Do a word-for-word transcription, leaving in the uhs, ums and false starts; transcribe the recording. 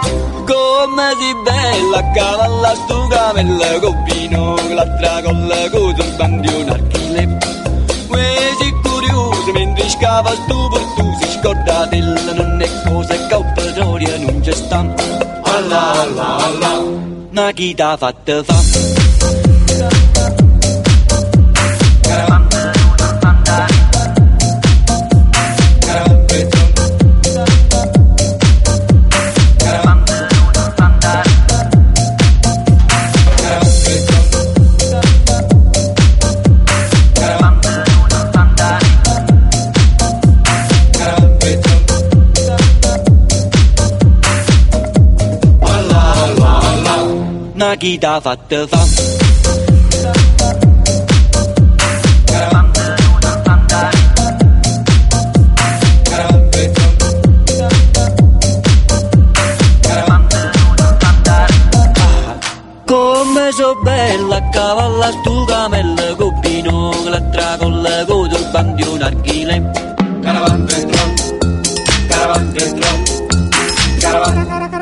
Come si bella a cavalla stu camella con vino, l'altra colla con turbante un archile. Quasi curioso mentre scava stu portu si scorda della non è cosa che ho petroria non c'è sta. Allah Allah Allah, ma chi t'ha fatto fa? Ma chi t'ha fatto fa? Come so bella a cavalla stu camella con vino, l'altra colla con turbante un archile. Caravan dentro, caravan dentro, caravan.